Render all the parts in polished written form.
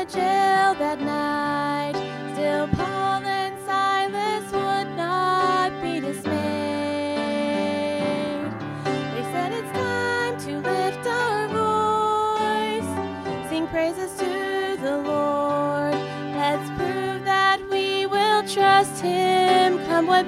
the jail that night, still Paul and Silas would not be dismayed. They said it's time to lift our voice, sing praises to the Lord. Let's prove that we will trust Him, come what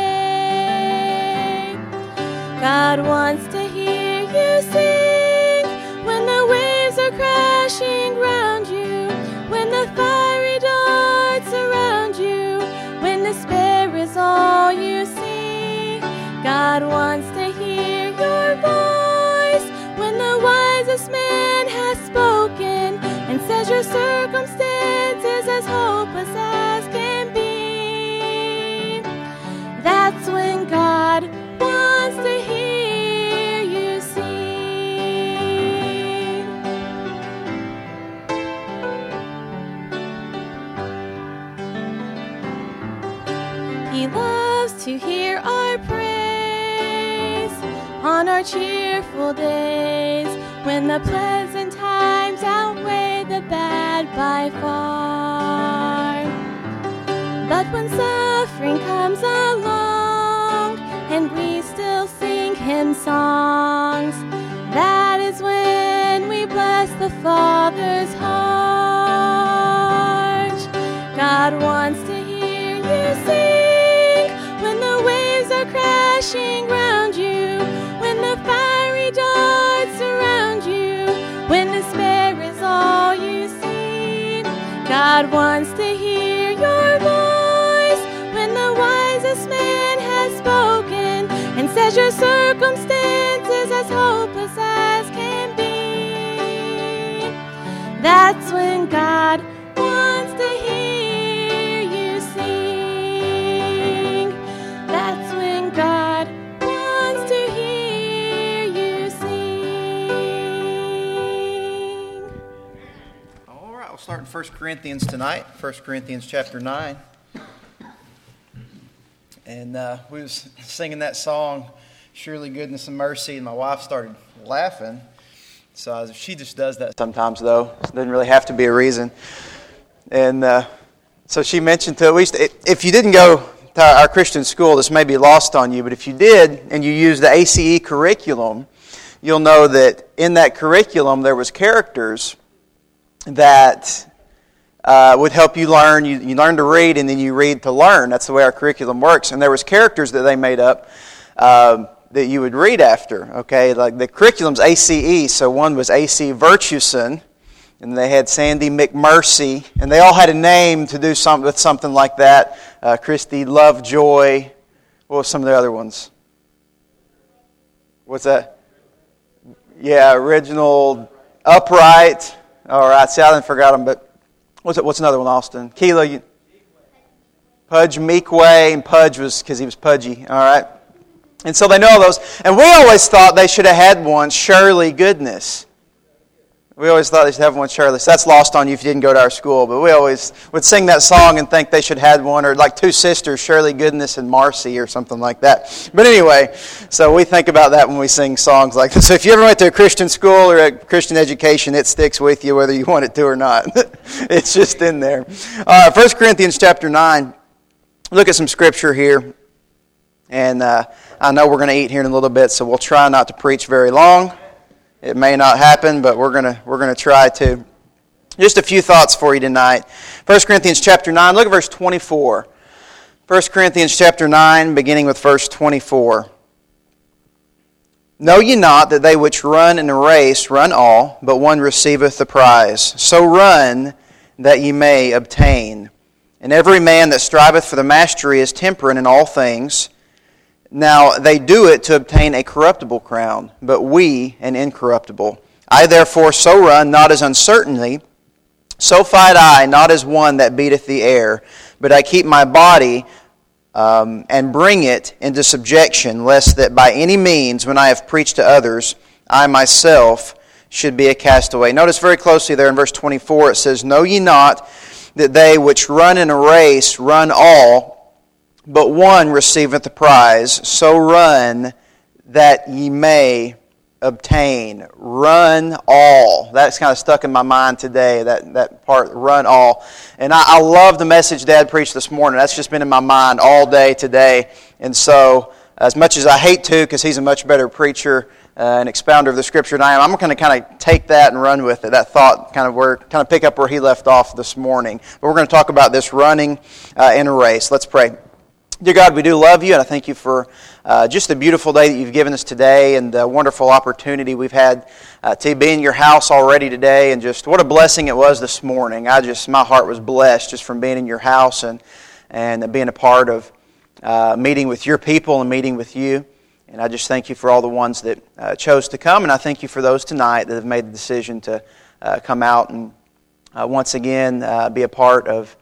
may. God wants to hear you sing when the waves are crashing round you, when the fiery darts surround you, when despair is all you see. God wants to hear your voice when the wisest man has spoken and says your circumstances as hopeless as can be. That's when God wants to hear you sing. He loves to hear our praise on our cheerful days, when the pleasant times outweigh the bad by far. But when suffering comes along and we still sing Him songs, that is when we bless the Father's heart. God wants to hear you sing when the waves are crashing round you, when the fiery darts surround you, when despair is all you see. God wants to hear your voice when the wisest man has spoken and says your circumstances as hopeless as can be. That's when God wants to hear you sing. That's when God wants to hear you sing. All right, we'll start in 1 Corinthians tonight, 1 Corinthians chapter 9. And we was singing that song, Surely Goodness and Mercy, and my wife started laughing. So she just does that sometimes, though. It doesn't really have to be a reason. And so she mentioned to at least, if you didn't go to our Christian school, this may be lost on you, but if you did and you used the ACE curriculum, you'll know that in that curriculum there was characters that would help you learn. You learn to read, and then you read to learn. That's the way our curriculum works. And there was characters that they made up that you would read after. Okay, like the curriculum's ACE, so one was AC Virtueson, and they had Sandy McMercy, and they all had a name to do something with something like that. Christy Lovejoy. What were some of the other ones? What's that? Yeah, Reginald Upright. All right, see, I didn't forget them, but what's another one, Austin? Keela, Pudge Meekway, and Pudge was because he was pudgy. All right, and so they know all those. And we always thought they should have had one, Shirley Goodness. We always thought they should have one, Shirley. So that's lost on you if you didn't go to our school. But we always would sing that song and think they should have had one, or like two sisters, Shirley Goodness and Marcy, or something like that. But anyway, so we think about that when we sing songs like this. So if you ever went to a Christian school or a Christian education, it sticks with you whether you want it to or not. It's just in there. 1 Corinthians chapter 9. Look at some scripture here. And I know we're going to eat here in a little bit, so we'll try not to preach very long. It may not happen, but we're gonna try to. Just a few thoughts for you tonight. 1 Corinthians chapter 9, look at verse 24. 1 Corinthians chapter 9, beginning with verse 24. Know ye not that they which run in a race run all, but one receiveth the prize? So run that ye may obtain. And every man that striveth for the mastery is temperate in all things. Now they do it to obtain a corruptible crown, but we an incorruptible. I therefore so run, not as uncertainly, so fight I, not as one that beateth the air, but I keep my body and bring it into subjection, lest that by any means, when I have preached to others, I myself should be a castaway. Notice very closely there in verse 24, it says, Know ye not that they which run in a race run all, but one receiveth the prize? So run that ye may obtain, run all. That's kind of stuck in my mind today, that part, run all. And I love the message Dad preached this morning. That's just been in my mind all day today. And so, as much as I hate to, because he's a much better preacher and expounder of the Scripture than I am, I'm going to kind of take that and run with it, that thought, kind of pick up where he left off this morning. But we're going to talk about this running in a race. Let's pray. Dear God, we do love you, and I thank you for just the beautiful day that you've given us today and the wonderful opportunity we've had to be in your house already today, and just what a blessing it was this morning. My heart was blessed just from being in your house and being a part of meeting with your people and meeting with you. And I just thank you for all the ones that chose to come, and I thank you for those tonight that have made the decision to come out and once again be a part of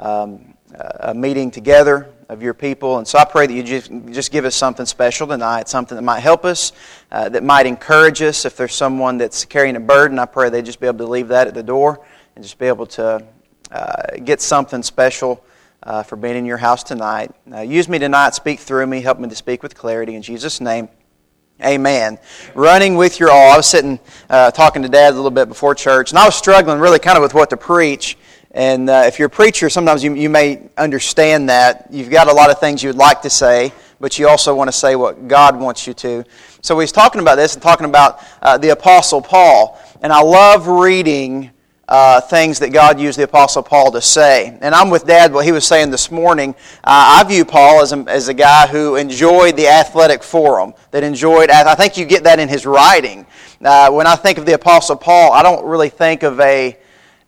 a meeting together of your people. And so I pray that you just give us something special tonight, something that might help us, that might encourage us. If there's someone that's carrying a burden, I pray they just be able to leave that at the door and just be able to get something special for being in your house tonight. Use me tonight, speak through me, help me to speak with clarity. In Jesus' name, amen. Running with your all. I was sitting talking to Dad a little bit before church, and I was struggling really kind of with what to preach. And if you're a preacher, sometimes you may understand that. You've got a lot of things you would like to say, but you also want to say what God wants you to. So he's talking about this and talking about the Apostle Paul. And I love reading things that God used the Apostle Paul to say. And I'm with Dad, what he was saying this morning. I view Paul as a guy who enjoyed the athletic forum, that enjoyed, I think you get that in his writing. When I think of the Apostle Paul, I don't really think of a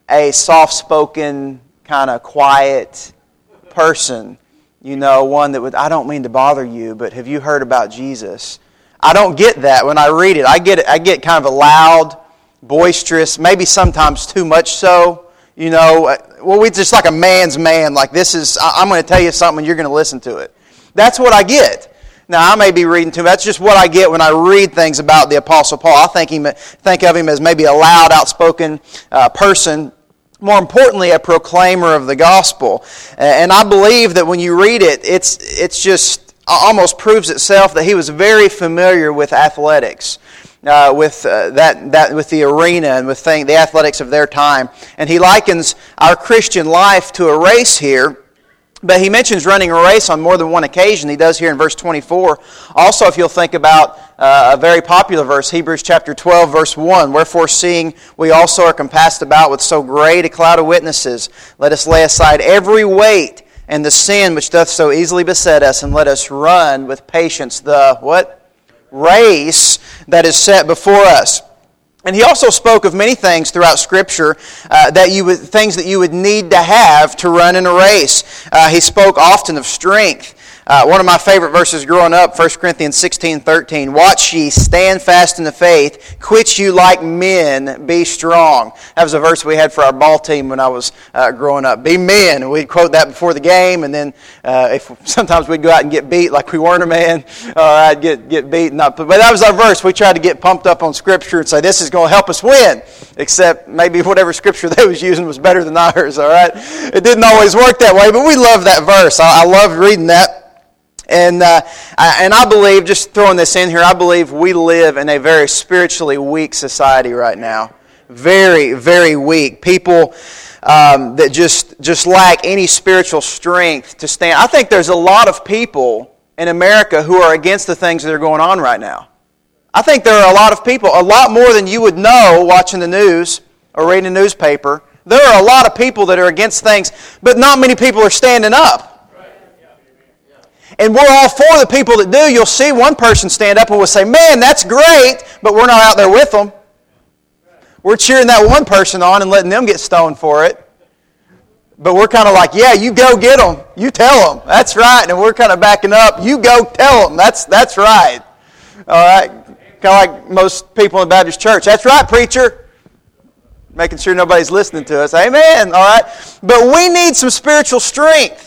soft-spoken, kind of quiet person. You know, one that would, I don't mean to bother you, but have you heard about Jesus? I don't get that when I read it. I get kind of a loud, boisterous, maybe sometimes too much so. You know, well, we just like a man's man. Like I'm going to tell you something and you're going to listen to it. That's what I get. Now, I may be reading too much. That's just what I get when I read things about the Apostle Paul. I think of him as maybe a loud, outspoken person. More importantly, a proclaimer of the gospel. And I believe that when you read it, it's just almost proves itself that he was very familiar with athletics, with the arena and with the athletics of their time. And he likens our Christian life to a race here. But he mentions running a race on more than one occasion. He does here in verse 24. Also, if you'll think about a very popular verse, Hebrews chapter 12, verse 1, "Wherefore, seeing we also are compassed about with so great a cloud of witnesses, let us lay aside every weight and the sin which doth so easily beset us, and let us run with patience the," what? "Race that is set before us." And he also spoke of many things throughout Scripture, things that you would need to have to run in a race. He spoke often of strength. One of my favorite verses growing up, 1 Corinthians 16:13. "Watch ye, stand fast in the faith, quit you like men, be strong." That was a verse we had for our ball team when I was growing up. Be men. And we'd quote that before the game, and then sometimes we'd go out and get beat like we weren't a man. I'd get beaten up. But that was our verse. We tried to get pumped up on Scripture and say, this is going to help us win. Except maybe whatever Scripture they was using was better than ours, all right? It didn't always work that way, but we love that verse. I love reading that. And I believe, just throwing this in here, I believe we live in a very spiritually weak society right now. Very, very weak. People that just lack any spiritual strength to stand. I think there's a lot of people in America who are against the things that are going on right now. I think there are a lot of people, a lot more than you would know watching the news or reading a newspaper. There are a lot of people that are against things, but not many people are standing up. And we're all for the people that do. You'll see one person stand up and will say, "Man, that's great," but we're not out there with them. We're cheering that one person on and letting them get stoned for it. But we're kind of like, "Yeah, you go get them. You tell them. That's right." And we're kind of backing up. "You go tell them. That's right." All right? Kind of like most people in the Baptist church. "That's right, preacher." Making sure nobody's listening to us. Amen. All right? But we need some spiritual strength.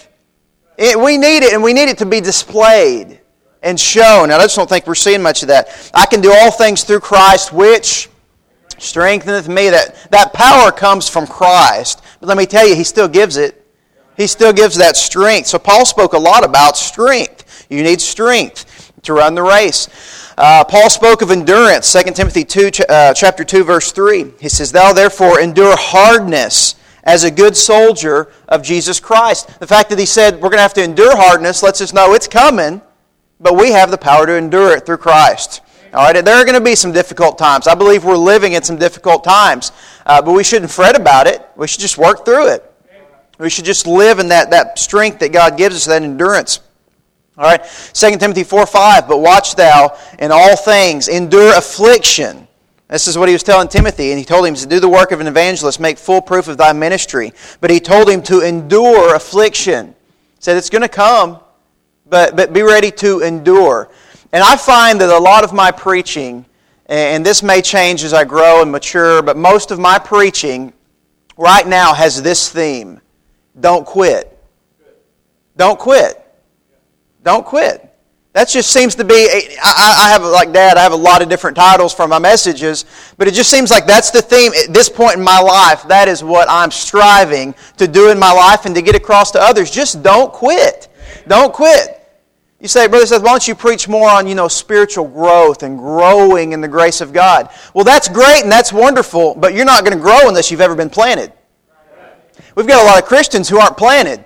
We need it, and we need it to be displayed and shown. Now, I just don't think we're seeing much of that. "I can do all things through Christ, which strengtheneth me." That power comes from Christ. But let me tell you, He still gives it. He still gives that strength. So Paul spoke a lot about strength. You need strength to run the race. Paul spoke of endurance, 2 Timothy 2, chapter 2, verse 3. He says, "Thou therefore endure hardness as a good soldier of Jesus Christ." The fact that he said we're going to have to endure hardness lets us know it's coming, but we have the power to endure it through Christ. All right, there are going to be some difficult times. I believe we're living in some difficult times, but we shouldn't fret about it. We should just work through it. We should just live in that strength that God gives us, that endurance. All right, 2 Timothy 4:5, "But watch thou in all things, endure affliction." This is what he was telling Timothy, and he told him to do the work of an evangelist, make full proof of thy ministry. But he told him to endure affliction. He said it's going to come, but be ready to endure. And I find that a lot of my preaching, and this may change as I grow and mature, but most of my preaching right now has this theme: don't quit. Don't quit. Don't quit. That just seems to be, I have, like Dad, I have a lot of different titles for my messages, but it just seems like that's the theme at this point in my life. That is what I'm striving to do in my life and to get across to others. Just don't quit. Don't quit. You say, Brother Seth, why don't you preach more on, spiritual growth and growing in the grace of God? Well, that's great and that's wonderful, but you're not going to grow unless you've ever been planted. We've got a lot of Christians who aren't planted.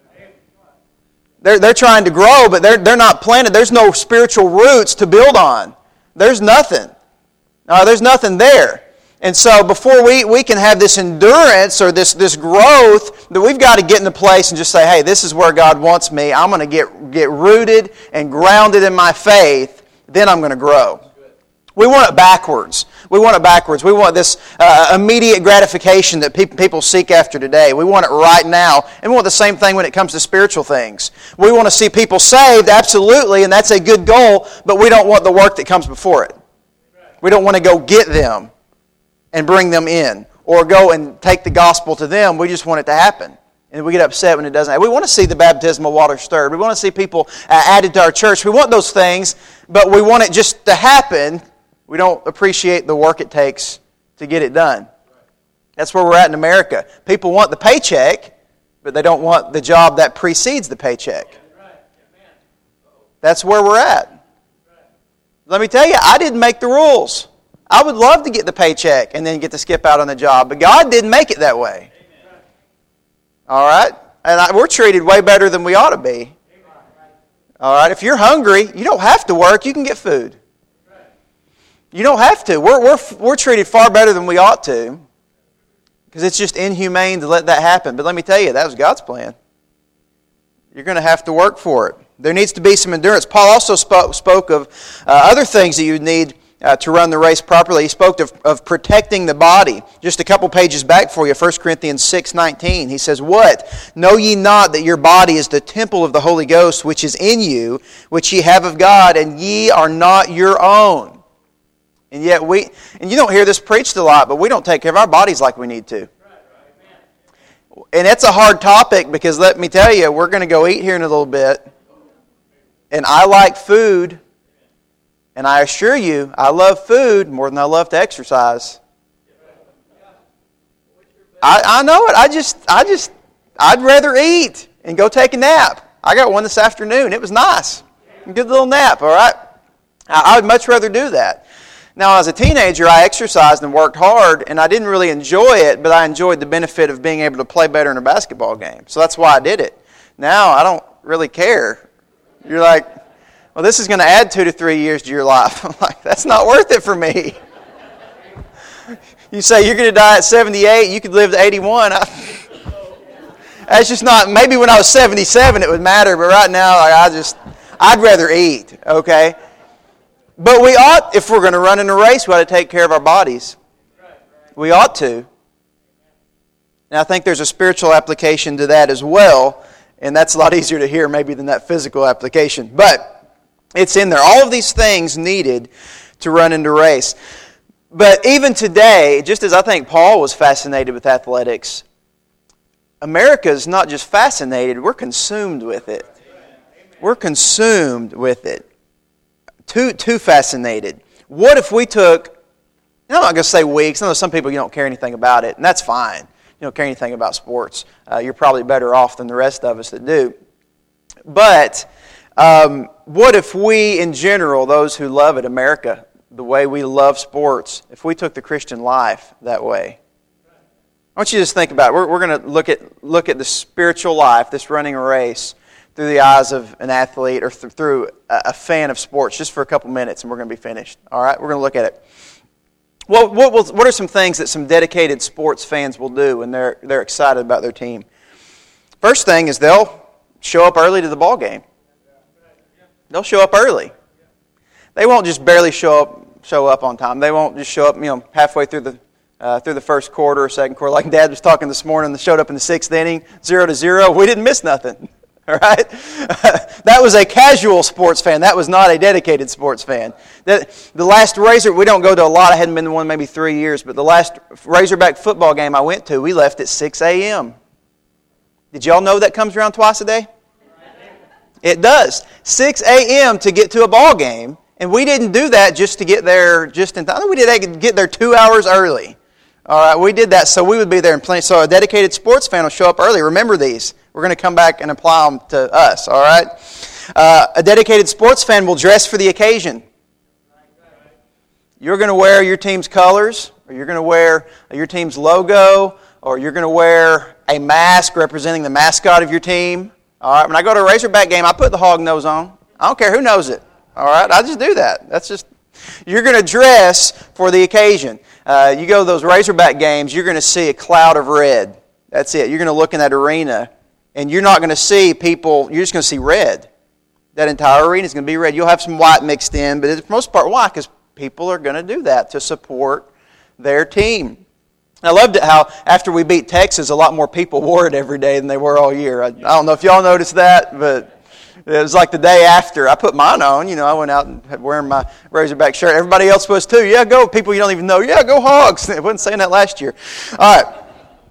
They're trying to grow, but they're not planted. There's no spiritual roots to build on. There's nothing. There's nothing there. And so before we can have this endurance or this growth, that we've got to get in the place and just say, hey, this is where God wants me. I'm going to get rooted and grounded in my faith. Then I'm going to grow. We want it backwards. We want it backwards. We want this immediate gratification that people seek after today. We want it right now. And we want the same thing when it comes to spiritual things. We want to see people saved, absolutely, and that's a good goal, but we don't want the work that comes before it. We don't want to go get them and bring them in or go and take the gospel to them. We just want it to happen. And we get upset when it doesn't happen. We want to see the baptismal water stirred. We want to see people added to our church. We want those things, but we want it just to happen. We don't appreciate the work it takes to get it done. That's where we're at in America. People want the paycheck, but they don't want the job that precedes the paycheck. That's where we're at. Let me tell you, I didn't make the rules. I would love to get the paycheck and then get to skip out on the job, but God didn't make it that way. All right? And we're treated way better than we ought to be. All right? If you're hungry, you don't have to work. You can get food. You don't have to. We're treated far better than we ought to because it's just inhumane to let that happen. But let me tell you, that was God's plan. You're going to have to work for it. There needs to be some endurance. Paul also spoke of other things that you need to run the race properly. He spoke of protecting the body. Just a couple pages back for you, 1 Corinthians 6:19. He says, "What? Know ye not that your body is the temple of the Holy Ghost, which is in you, which ye have of God, and ye are not your own?" And yet and you don't hear this preached a lot, but we don't take care of our bodies like we need to. And it's a hard topic because let me tell you, we're going to go eat here in a little bit. And I like food. And I assure you, I love food more than I love to exercise. I know it. I'd rather eat and go take a nap. I got one this afternoon. It was nice. A good little nap, all right? I would much rather do that. Now, as a teenager, I exercised and worked hard, and I didn't really enjoy it, but I enjoyed the benefit of being able to play better in a basketball game. So that's why I did it. Now, I don't really care. You're like, well, this is going to add 2 to 3 years to your life. I'm like, that's not worth it for me. You say you're going to die at 78, you could live to 81. That's just not, maybe when I was 77 it would matter, but right now, I'd rather eat, okay? But we ought, if we're going to run in a race, we ought to take care of our bodies. We ought to. And I think there's a spiritual application to that as well, and that's a lot easier to hear maybe than that physical application. But it's in there. All of these things needed to run in a race. But even today, just as I think Paul was fascinated with athletics, America is not just fascinated, we're consumed with it. We're consumed with it. Too fascinated. What if we took, and I'm not going to say weeks, I know some people you don't care anything about it, and that's fine. You don't care anything about sports. You're probably better off than the rest of us that do. But What if we, in general, those who love it, America, the way we love sports, if we took the Christian life that way? I want you to just think about it. We're going to look at the spiritual life, this running a race, through the eyes of an athlete or through a fan of sports, just for a couple minutes, and we're going to be finished. All right? We're going to look at it. What are some things that some dedicated sports fans will do when they're excited about their team? First thing is they'll show up early to the ball game. They'll show up early. They won't just barely show up on time. They won't just show up, halfway through the first quarter or second quarter. Like Dad was talking this morning, they showed up in the 6th inning, 0-0. We didn't miss nothing. All right? That was a casual sports fan. That was not a dedicated sports fan. The last we don't go to a lot. I hadn't been to one maybe 3 years, but the last Razorback football game I went to, we left at 6 a.m. Did y'all know that comes around twice a day? It does. 6 a.m. to get to a ball game, and we didn't do that just to get there just in time. We did that to get there 2 hours early. All right, we did that so we would be there in plenty. So a dedicated sports fan will show up early. Remember these. We're going to come back and apply them to us, all right? A dedicated sports fan will dress for the occasion. You're going to wear your team's colors, or you're going to wear your team's logo, or you're going to wear a mask representing the mascot of your team. All right, when I go to a Razorback game, I put the hog nose on. I don't care who knows it. All right, I just do that. You're going to dress for the occasion. You go to those Razorback games, you're going to see a cloud of red. That's it. You're going to look in that arena, and you're not going to see people, you're just going to see red. That entire arena is going to be red. You'll have some white mixed in, but for the most part, why? Because people are going to do that to support their team. I loved it how after we beat Texas, a lot more people wore it every day than they were all year. I don't know if y'all noticed that, but it was like the day after. I put mine on. I went out and wearing my Razorback shirt. Everybody else was too. Yeah, go. People you don't even know. Yeah, go Hogs. I wasn't saying that last year. All right.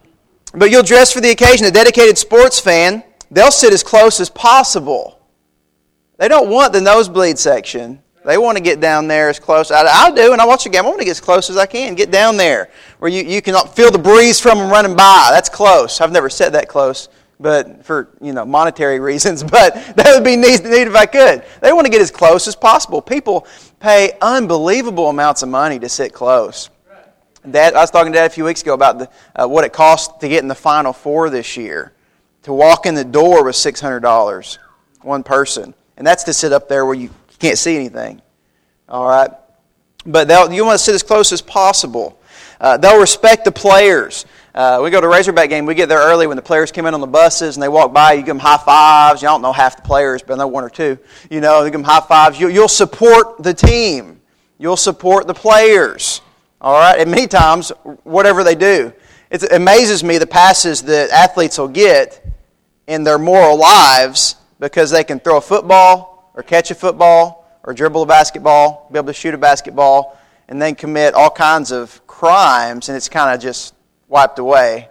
But you'll dress for the occasion. A dedicated sports fan, they'll sit as close as possible. They don't want the nosebleed section. They want to get down there as close. I do, and I watch the game. I want to get as close as I can. Get down there where you can feel the breeze from them running by. That's close. I've never said that close, but for monetary reasons. But that would be neat if I could. They want to get as close as possible. People pay unbelievable amounts of money to sit close. Dad, I was talking to Dad a few weeks ago about what it costs to get in the Final Four this year. To walk in the door was $600, one person, and that's to sit up there where you can't see anything. All right, but you want to sit as close as possible. They'll respect the players. We go to a Razorback game. We get there early when the players come in on the buses and they walk by. You give them high fives. You don't know half the players, but I know one or two. You give them high fives. You'll support the team. You'll support the players. All right, and many times, whatever they do, it amazes me the passes that athletes will get in their moral lives because they can throw a football or catch a football or dribble a basketball, be able to shoot a basketball, and then commit all kinds of crimes, and it's kind of just wiped away.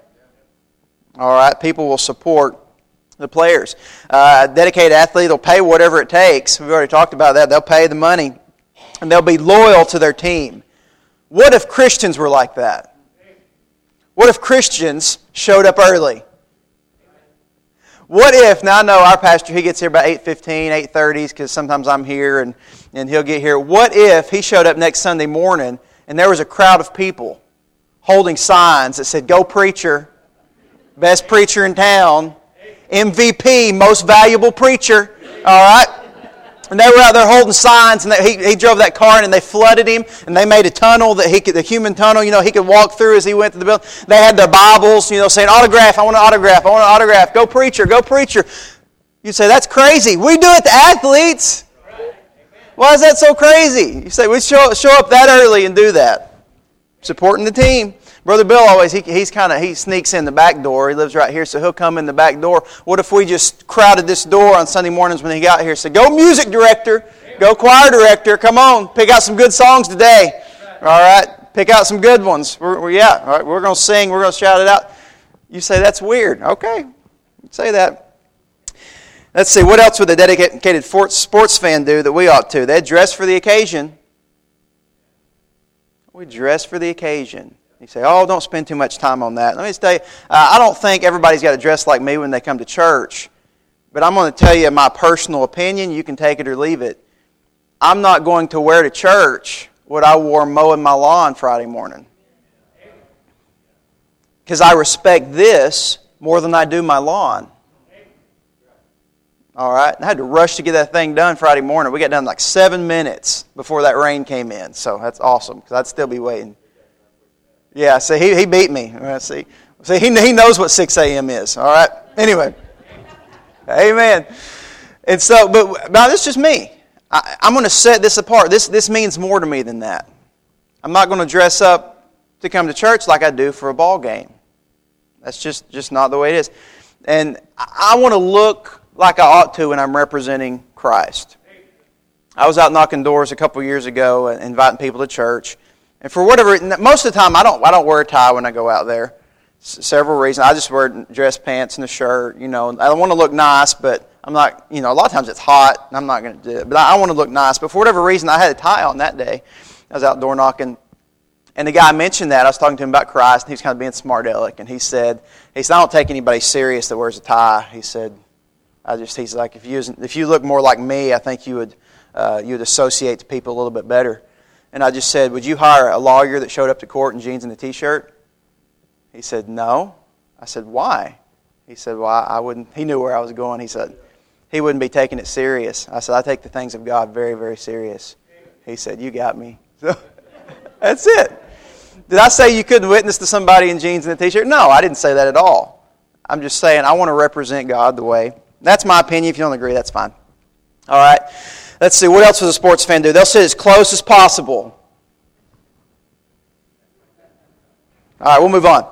All right, people will support the players. A dedicated athlete will pay whatever it takes. We've already talked about that. They'll pay the money, and they'll be loyal to their team. What if Christians were like that? What if Christians showed up early? What if, now I know our pastor, he gets here about 8:15, 8:30, because sometimes I'm here and he'll get here. What if he showed up next Sunday morning and there was a crowd of people holding signs that said, "Go preacher, best preacher in town, MVP, most valuable preacher," all right? And they were out there holding signs, and he drove that car in, and they flooded him, and they made a tunnel that the human tunnel, he could walk through as he went to the building. They had their Bibles, saying, "Autograph, I want an autograph, I want an autograph, go preacher, go preacher." You'd say, "That's crazy." We do it to athletes. Why is that so crazy? You say, we show up that early and do that. Supporting the team. Brother Bill always, he sneaks in the back door. He lives right here, so he'll come in the back door. What if we just crowded this door on Sunday mornings when he got here? Said, "Go music director, go choir director, come on, pick out some good songs today." All right, pick out some good ones. All right, we're going to sing, we're going to shout it out. You say, "That's weird." Okay, say that. Let's see, what else would a dedicated sports fan do that we ought to? They'd dress for the occasion. We dress for the occasion. You say, "Oh, don't spend too much time on that." Let me tell you, I don't think everybody's got to dress like me when they come to church. But I'm going to tell you my personal opinion. You can take it or leave it. I'm not going to wear to church what I wore mowing my lawn Friday morning. Because I respect this more than I do my lawn. All right? I had to rush to get that thing done Friday morning. We got done in like 7 minutes before that rain came in. So that's awesome, because I'd still be waiting. Yeah, see, he beat me. See, he knows what 6 a.m. is. All right? Anyway. Amen. And so, but now this is just me. I'm going to set this apart. This means more to me than that. I'm not going to dress up to come to church like I do for a ball game. That's just not the way it is. And I want to look like I ought to when I'm representing Christ. I was out knocking doors a couple years ago and inviting people to church. And for whatever, most of the time I don't wear a tie when I go out there. Several reasons. I just wear dress pants and a shirt. I want to look nice, but I'm not, a lot of times it's hot, and I'm not going to do it. But I want to look nice. But for whatever reason, I had a tie on that day. I was out door knocking, and the guy mentioned that. I was talking to him about Christ, and he was kind of being smart-aleck, and he said, I don't take anybody serious that wears a tie. He said, he's like, if you look more like me, I think you would associate to people a little bit better. And I just said, would you hire a lawyer that showed up to court in jeans and a T-shirt? He said, no. I said, why? He said, well, I wouldn't. He knew where I was going. He said, he wouldn't be taking it serious. I said, I take the things of God very, very serious. He said, you got me. So, that's it. Did I say you couldn't witness to somebody in jeans and a T-shirt? No, I didn't say that at all. I'm just saying I want to represent God the way. That's my opinion. If you don't agree, that's fine. All right. Let's see. What else does a sports fan do? They'll sit as close as possible. All right, we'll move on.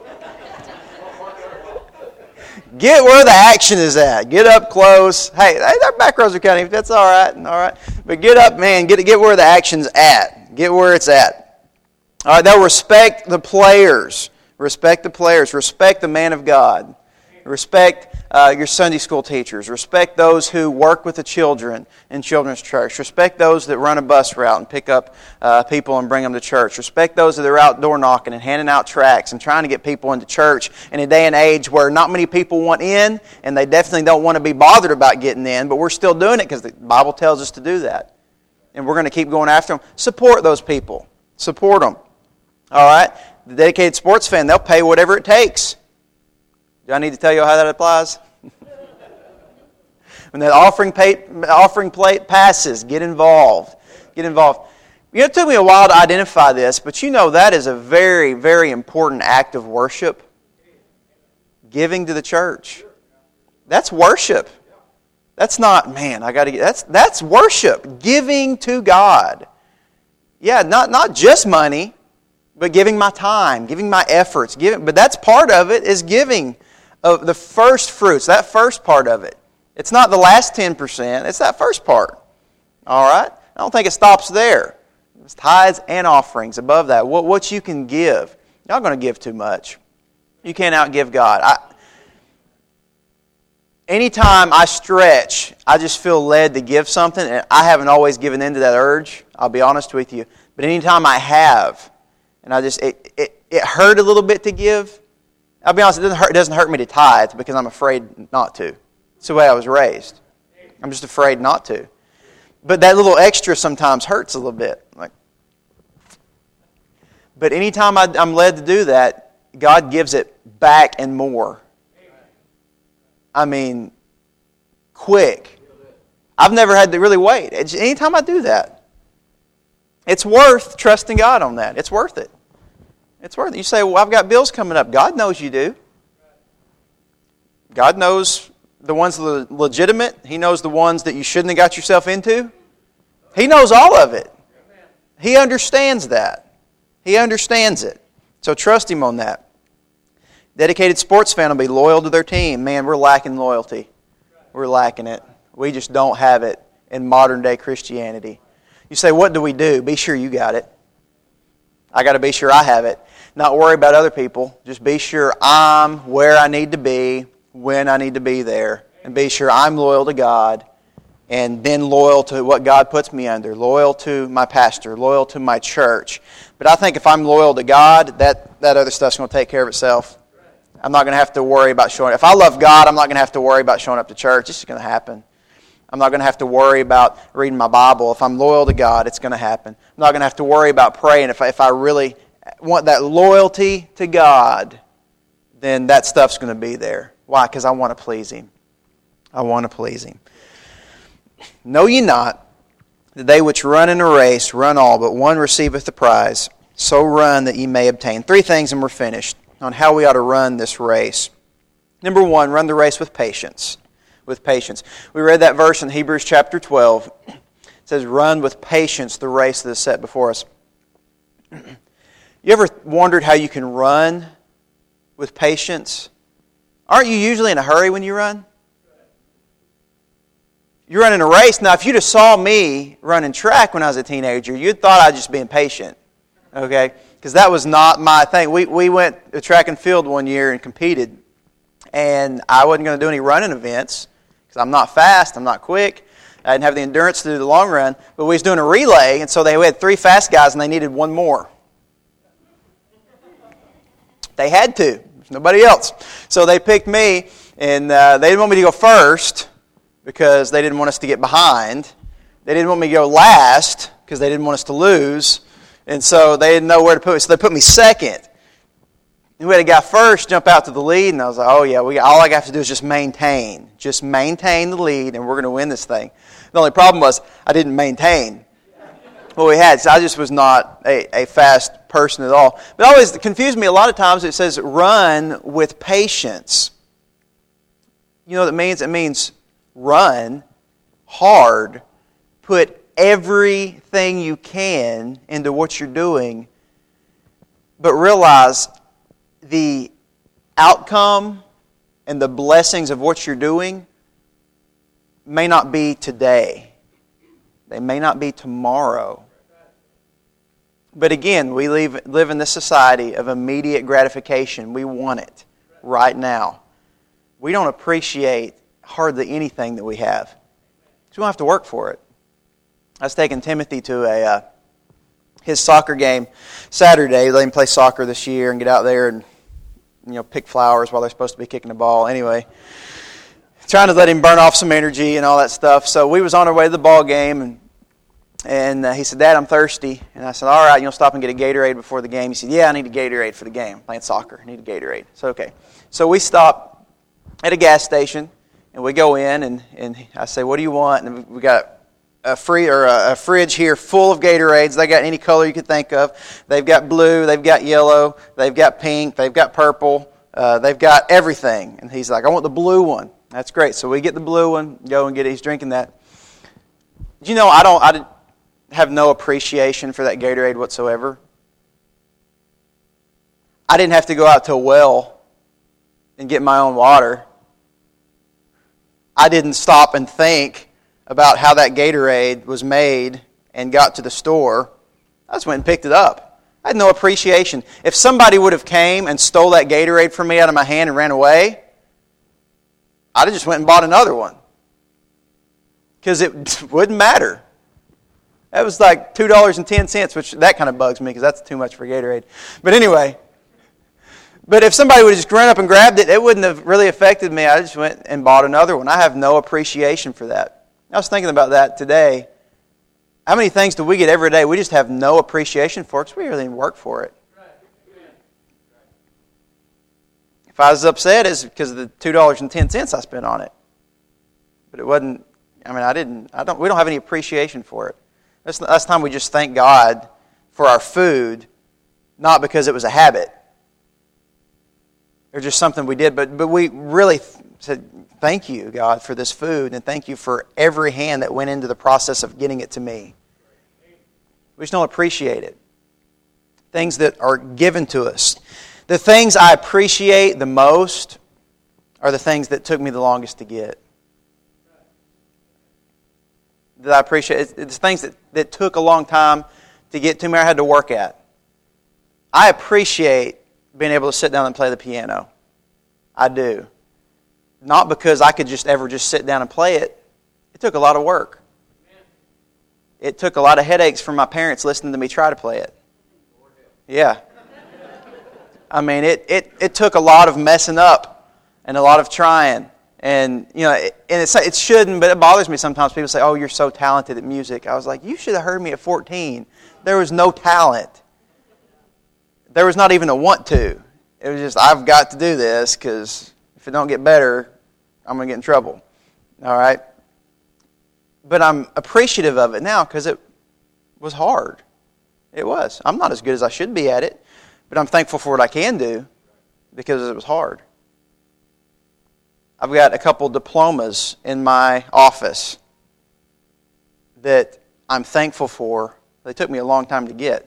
Get where the action is at. Get up close. Hey, our back rows are counting. That's all right. But get up, man. Get where the action's at. Get where it's at. All right, they'll respect the players. Respect the players. Respect the man of God. Respect your Sunday school teachers. Respect those who work with the children in children's church. Respect those that run a bus route and pick up people and bring them to church. Respect those that are out door knocking and handing out tracts and trying to get people into church in a day and age where not many people want in, and they definitely don't want to be bothered about getting in, but we're still doing it because the Bible tells us to do that. And we're going to keep going after them. Support those people. Support them. All right? The dedicated sports fan, they'll pay whatever it takes. Do I need to tell you how that applies? When that offering plate passes, get involved. Get involved. It took me a while to identify this, but that is a very, very important act of worship. Giving to the church. That's worship. That's not, man, I got to get, that's worship. Giving to God. Yeah, not just money, but giving my time, giving my efforts. But that's part of it, is giving of the first fruits, that first part of it. It's not the last 10%, it's that first part. All right? I don't think it stops there. It's tithes and offerings above that. What you can give. You're not going to give too much. You can't outgive God. Anytime I stretch, I just feel led to give something, and I haven't always given in to that urge, I'll be honest with you. But anytime I have, and it hurt a little bit to give, I'll be honest, it doesn't hurt me to tithe because I'm afraid not to. It's the way I was raised. I'm just afraid not to. But that little extra sometimes hurts a little bit. But anytime I'm led to do that, God gives it back and more. I mean, quick. I've never had to really wait. Anytime I do that, it's worth trusting God on that. It's worth it. It's worth it. You say, well, I've got bills coming up. God knows you do. God knows the ones that are legitimate. He knows the ones that you shouldn't have got yourself into. He knows all of it. He understands that. He understands it. So trust Him on that. Dedicated sports fan will be loyal to their team. Man, we're lacking loyalty. We're lacking it. We just don't have it in modern day Christianity. You say, what do we do? Be sure you got it. I got to be sure I have it. Not worry about other people. Just be sure I'm where I need to be, when I need to be there. And be sure I'm loyal to God. And then loyal to what God puts me under. Loyal to my pastor. Loyal to my church. But I think if I'm loyal to God, that other stuff's going to take care of itself. I'm not going to have to worry about showing up. If I love God, I'm not going to have to worry about showing up to church. It's just going to happen. I'm not going to have to worry about reading my Bible. If I'm loyal to God, it's going to happen. I'm not going to have to worry about praying. If I really want that loyalty to God, then that stuff's going to be there. Why? Because I want to please Him. I want to please Him. Know ye not that they which run in a race run all, but one receiveth the prize? So run that ye may obtain. 3 things and we're finished on how we ought to run this race. Number 1, run the race with patience. With patience. We read that verse in Hebrews chapter 12. It says, run with patience the race that is set before us. You ever wondered how you can run with patience? Aren't you usually in a hurry when you run? You're running a race. Now, if you'd have saw me running track when I was a teenager, you'd thought I was just being patient. Okay? Because that was not my thing. We went to track and field one year and competed. And I wasn't going to do any running events because I'm not fast, I'm not quick. I didn't have the endurance to do the long run. But we was doing a relay, and so we had 3 fast guys and they needed 1 more. They had to. There's nobody else. So they picked me, and they didn't want me to go first because they didn't want us to get behind. They didn't want me to go last because they didn't want us to lose. And so they didn't know where to put me. So they put me second. And we had a guy first jump out to the lead, and I was like, oh yeah, all I have to do is just maintain. Just maintain the lead, and we're going to win this thing. The only problem was I didn't maintain what we had. So I just was not a fast person at all. But it always confused me a lot of times. It says run with patience. You know what it means? It means run hard. Put everything you can into what you're doing. But realize the outcome and the blessings of what you're doing may not be today. They may not be tomorrow. But again, we live in this society of immediate gratification. We want it right now. We don't appreciate hardly anything that we have. So we don't have to work for it. I was taking Timothy to his soccer game Saturday. Let him play soccer this year and get out there and pick flowers while they're supposed to be kicking the ball. Anyway, trying to let him burn off some energy and all that stuff. So we was on our way to the ball game, and he said, Dad, I'm thirsty. And I said, all right, stop and get a Gatorade before the game. He said, yeah, I need a Gatorade for the game. I'm playing soccer. I need a Gatorade. So, okay. So we stop at a gas station, and we go in, and I say, what do you want? And we got a fridge here full of Gatorades. They got any color you could think of. They've got blue, they've got yellow, they've got pink, they've got purple, they've got everything. And he's like, I want the blue one. That's great. So we get the blue one, go and get it. He's drinking that. I have no appreciation for that Gatorade whatsoever. I didn't have to go out to a well and get my own water. I didn't stop and think about how that Gatorade was made and got to the store. I just went and picked it up. I had no appreciation. If somebody would have came and stole that Gatorade from me out of my hand and ran away, I'd have just went and bought another one. Because it wouldn't matter. That was like $2.10, which that kind of bugs me because that's too much for Gatorade. But anyway, but if somebody would have just run up and grabbed it, it wouldn't have really affected me. I just went and bought another one. I have no appreciation for that. I was thinking about that today. How many things do we get every day we just have no appreciation for because we really didn't work for it? If I was upset, it's because of the $2.10 I spent on it. But it wasn't, we don't have any appreciation for it. That's time we just thank God for our food, not because it was a habit or just something we did, but we really said, thank you, God, for this food, and thank you for every hand that went into the process of getting it to me. We just don't appreciate it. Things that are given to us. The things I appreciate the most are the things that took me the longest to get. That I appreciate. It's things that took a long time to get to me, I had to work at. I appreciate being able to sit down and play the piano. I do. Not because I could just sit down and play it. It took a lot of work. It took a lot of headaches from my parents listening to me try to play it. Yeah. I mean, it took a lot of messing up and a lot of trying. And, and it shouldn't, but it bothers me sometimes. People say, oh, you're so talented at music. I was like, you should have heard me at 14. There was no talent. There was not even a want to. It was just, I've got to do this because if it don't get better, I'm going to get in trouble. All right? But I'm appreciative of it now because it was hard. It was. I'm not as good as I should be at it, but I'm thankful for what I can do because it was hard. I've got a couple diplomas in my office that I'm thankful for. They took me a long time to get.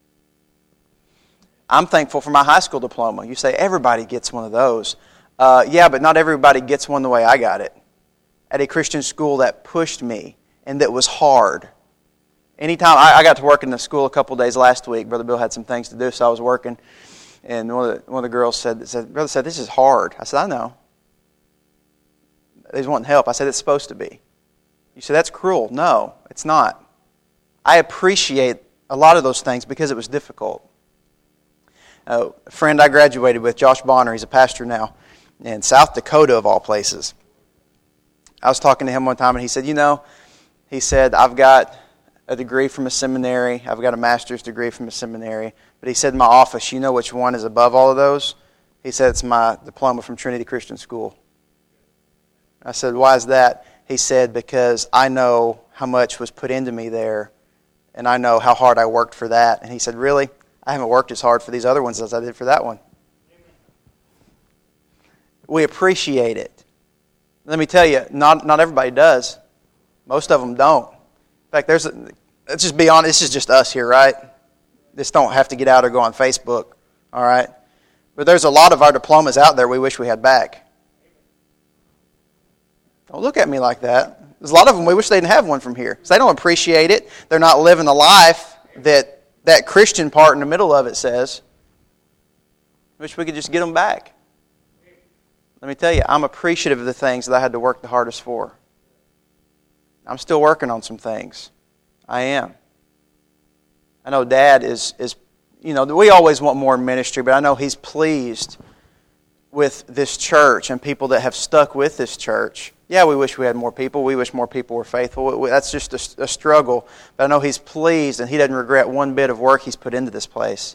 I'm thankful for my high school diploma. You say, everybody gets one of those. Yeah, but not everybody gets one the way I got it. At a Christian school that pushed me and that was hard. Anytime I got to work in the school a couple days last week, Brother Bill had some things to do, so I was working. And one of the girls said, Brother said, this is hard. I said, I know. They just wanting help. I said, it's supposed to be. You say, that's cruel. No, it's not. I appreciate a lot of those things because it was difficult. A friend I graduated with, Josh Bonner, he's a pastor now in South Dakota of all places. I was talking to him one time and he said, I've got a degree from a seminary. I've got a master's degree from a seminary. But he said, in my office, you know which one is above all of those? He said, it's my diploma from Trinity Christian School. I said, why is that? He said, because I know how much was put into me there, and I know how hard I worked for that. And he said, really? I haven't worked as hard for these other ones as I did for that one. We appreciate it. Let me tell you, not everybody does. Most of them don't. In fact, let's just be honest, this is just us here, right? This don't have to get out or go on Facebook, all right? But there's a lot of our diplomas out there we wish we had back. Don't look at me like that. There's a lot of them we wish they didn't have one from here. So they don't appreciate it. They're not living the life that Christian part in the middle of it says. Wish we could just get them back. Let me tell you, I'm appreciative of the things that I had to work the hardest for. I'm still working on some things. I am. I know Dad is we always want more ministry, but I know he's pleased with this church and people that have stuck with this church. Yeah, we wish we had more people. We wish more people were faithful. That's just a struggle. But I know he's pleased and he doesn't regret one bit of work he's put into this place.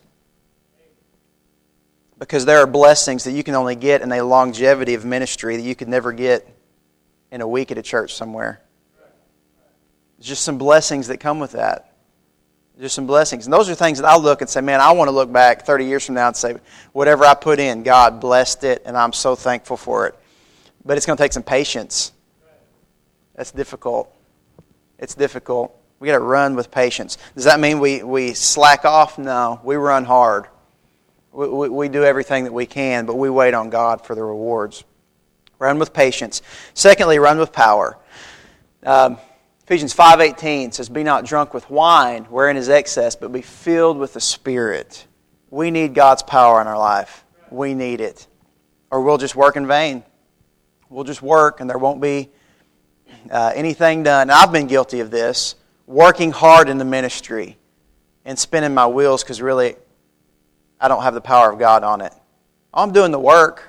Because there are blessings that you can only get in a longevity of ministry that you could never get in a week at a church somewhere. There's just some blessings that come with that. Just some blessings. And those are things that I look and say, man, I want to look back 30 years from now and say, whatever I put in, God blessed it, and I'm so thankful for it. But it's going to take some patience. That's difficult. It's difficult. We got to run with patience. Does that mean we slack off? No. We run hard. We do everything that we can, but we wait on God for the rewards. Run with patience. Secondly, run with power. Ephesians 5:18 says, be not drunk with wine, wherein is excess, but be filled with the Spirit. We need God's power in our life. We need it. Or we'll just work in vain. We'll just work and there won't be anything done. And I've been guilty of this, working hard in the ministry and spinning my wheels because really I don't have the power of God on it. I'm doing the work,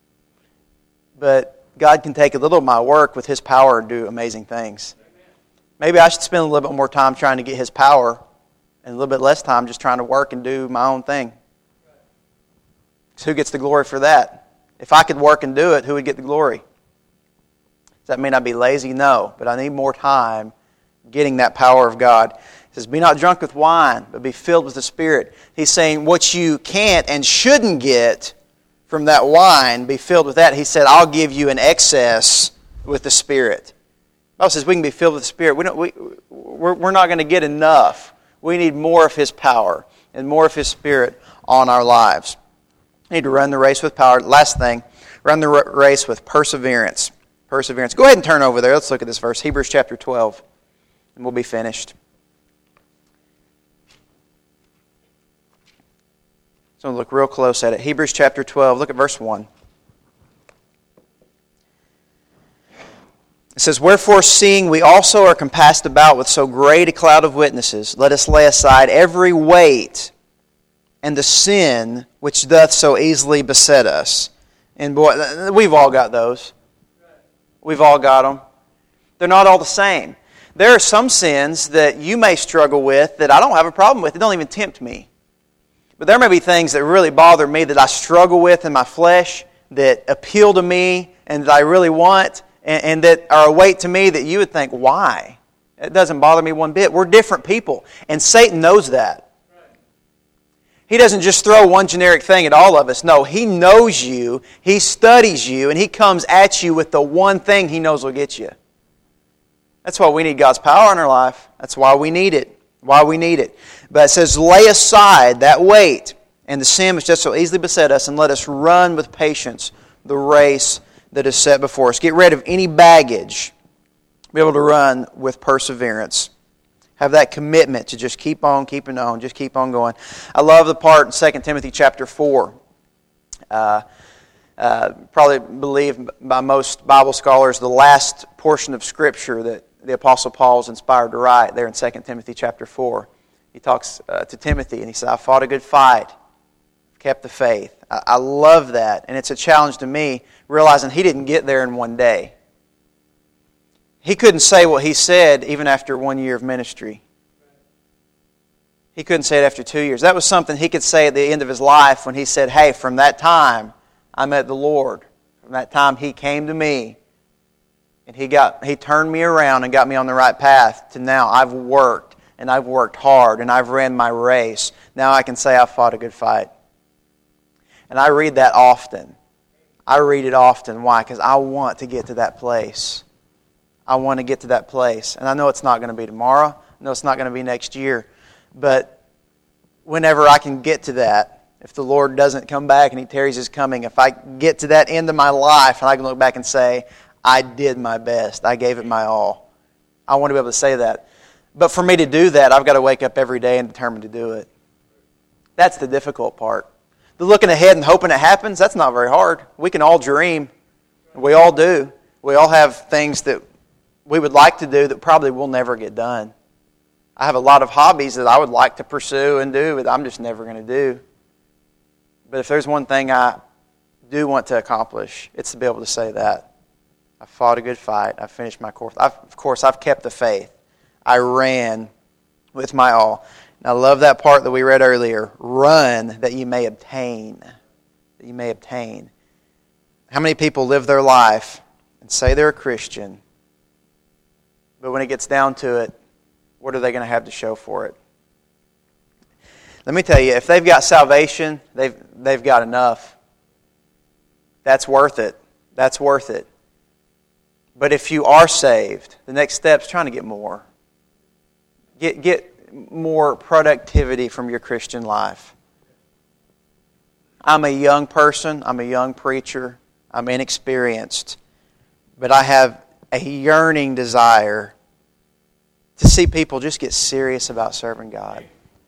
but God can take a little of my work with His power and do amazing things. Maybe I should spend a little bit more time trying to get His power and a little bit less time just trying to work and do my own thing. So who gets the glory for that? If I could work and do it, who would get the glory? Does that mean I'd be lazy? No, but I need more time getting that power of God. He says, be not drunk with wine, but be filled with the Spirit. He's saying what you can't and shouldn't get from that wine, be filled with that. He said, I'll give you an excess with the Spirit. The Bible says we can be filled with the Spirit. We're not going to get enough. We need more of His power and more of His Spirit on our lives. We need to run the race with power. Last thing, run the race with perseverance. Perseverance. Go ahead and turn over there. Let's look at this verse. Hebrews chapter 12. And we'll be finished. So look real close at it. Hebrews chapter 12. Look at verse 1. It says, wherefore, seeing we also are compassed about with so great a cloud of witnesses, let us lay aside every weight and the sin which doth so easily beset us. And boy, we've all got those. We've all got them. They're not all the same. There are some sins that you may struggle with that I don't have a problem with. They don't even tempt me. But there may be things that really bother me that I struggle with in my flesh, that appeal to me and that I really want, and that are a weight to me that you would think, why? It doesn't bother me one bit. We're different people, and Satan knows that. He doesn't just throw one generic thing at all of us. No, he knows you, he studies you, and he comes at you with the one thing he knows will get you. That's why we need God's power in our life. That's why we need it. But it says, lay aside that weight and the sin which does so easily beset us, and let us run with patience the race that is set before us. Get rid of any baggage. Be able to run with perseverance. Have that commitment to just keep on keeping on, just keep on going. I love the part in 2 Timothy chapter 4. Probably believe by most Bible scholars the last portion of Scripture that the Apostle Paul is inspired to write there in 2 Timothy chapter 4. He talks to Timothy and he says, I fought a good fight, kept the faith. I love that, and it's a challenge to me, realizing he didn't get there in one day. He couldn't say what he said even after 1 year of ministry. He couldn't say it after 2 years. That was something he could say at the end of his life when he said, hey, from that time I met the Lord. From that time He came to me and He turned me around and got me on the right path to now I've worked and I've worked hard and I've ran my race. Now I can say I've fought a good fight. And I read that often. I read it often. Why? Because I want to get to that place. I want to get to that place. And I know it's not going to be tomorrow. I know it's not going to be next year. But whenever I can get to that, if the Lord doesn't come back and He tarries His coming, if I get to that end of my life and I can look back and say, I did my best. I gave it my all. I want to be able to say that. But for me to do that, I've got to wake up every day and determine to do it. That's the difficult part. The looking ahead and hoping it happens, that's not very hard. We can all dream. We all do. We all have things that we would like to do that probably will never get done. I have a lot of hobbies that I would like to pursue and do, but I'm just never going to do. But if there's one thing I do want to accomplish, it's to be able to say that. I fought a good fight. I finished my course. Of course, I've kept the faith. I ran with my all. And I love that part that we read earlier. Run that you may obtain. That you may obtain. How many people live their life and say they're a Christian, but when it gets down to it, what are they going to have to show for it? Let me tell you, if they've got salvation, they've got enough. That's worth it. That's worth it. But if you are saved, the next step is trying to get more. Get more productivity from your Christian life. I'm a young person. I'm a young preacher. I'm inexperienced. But I have a yearning desire to see people just get serious about serving God.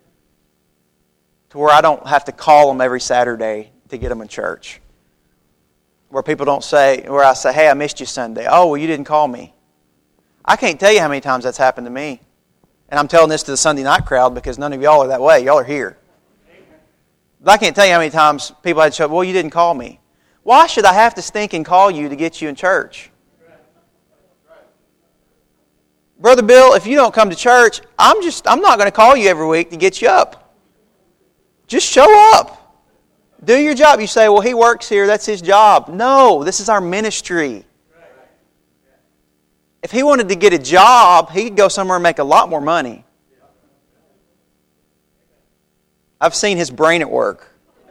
To where I don't have to call them every Saturday to get them in church. Where people don't say, where I say, hey, I missed you Sunday. Oh, well, you didn't call me. I can't tell you how many times that's happened to me. And I'm telling this to the Sunday night crowd because none of y'all are that way. Y'all are here. But I can't tell you how many times people had to show up, well, you didn't call me. Why should I have to stink and call you to get you in church? Brother Bill, if you don't come to church, I'm not going to call you every week to get you up. Just show up. Do your job. You say, well, he works here, that's his job. No, this is our ministry. If he wanted to get a job, he could go somewhere and make a lot more money. I've seen his brain at work.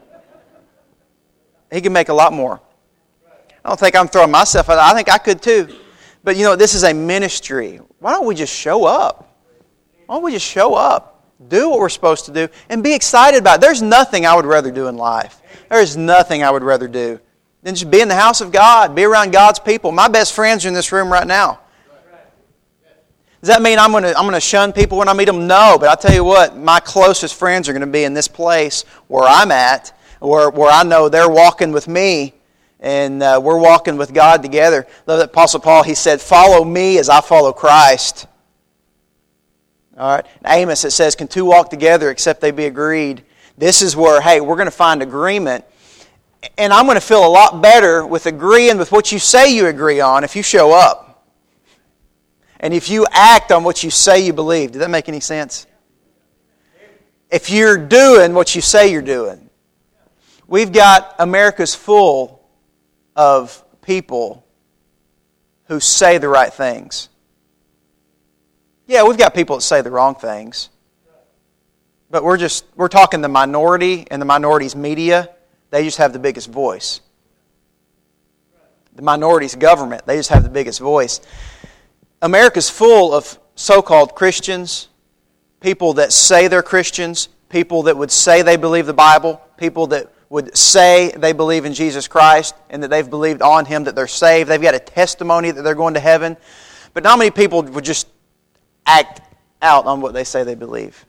He could make a lot more. I don't think I'm throwing myself out. I think I could too. But you know, this is a ministry. Why don't we just show up? Why don't we just show up? Do what we're supposed to do and be excited about it. There's nothing I would rather do in life. There's nothing I would rather do than just be in the house of God, be around God's people. My best friends are in this room right now. Does that mean I'm going to shun people when I meet them? No, but I'll tell you what, my closest friends are going to be in this place where I'm at, where I know they're walking with me, and we're walking with God together. Love that Apostle Paul, he said, follow me as I follow Christ. All right. In Amos it says, can two walk together except they be agreed? This is where, hey, we're going to find agreement. And I'm going to feel a lot better with agreeing with what you say you agree on if you show up. And if you act on what you say you believe. Does that make any sense? If you're doing what you say you're doing. We've got America's full of people who say the right things. Yeah, we've got people that say the wrong things. But we're talking the minority and the minority's media. They just have the biggest voice. The minority's government, they just have the biggest voice. America's full of so-called Christians, people that say they're Christians, people that would say they believe the Bible, people that would say they believe in Jesus Christ and that they've believed on Him, that they're saved. They've got a testimony that they're going to heaven. But not many people would just act out on what they say they believe.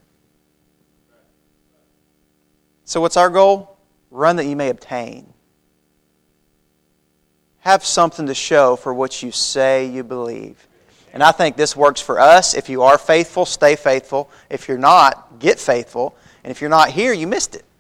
So what's our goal? Run that you may obtain. Have something to show for what you say you believe. And I think this works for us. If you are faithful, stay faithful. If you're not, get faithful. And if you're not here, you missed it.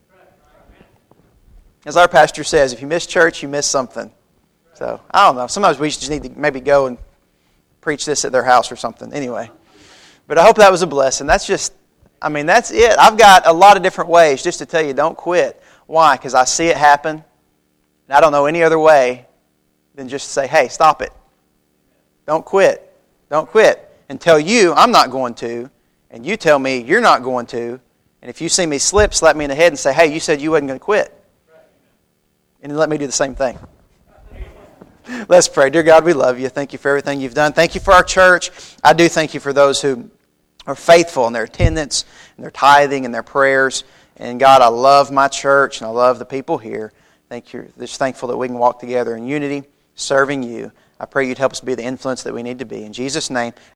As our pastor says, if you miss church, you miss something. So, I don't know. Sometimes we just need to maybe go and preach this at their house or something. Anyway. But I hope that was a blessing. That's it. I've got a lot of different ways just to tell you, don't quit. Why? Because I see it happen, and I don't know any other way than just to say, hey, stop it. Don't quit. Don't quit. And tell you I'm not going to, and you tell me you're not going to, and if you see me slip, slap me in the head and say, hey, you said you wasn't going to quit. And then let me do the same thing. Let's pray. Dear God, we love you. Thank you for everything you've done. Thank you for our church. I do thank you for those who are faithful in their attendance, and their tithing, and their prayers. And God, I love my church, and I love the people here. Thank you. Just thankful that we can walk together in unity, serving you. I pray you'd help us be the influence that we need to be. In Jesus' name.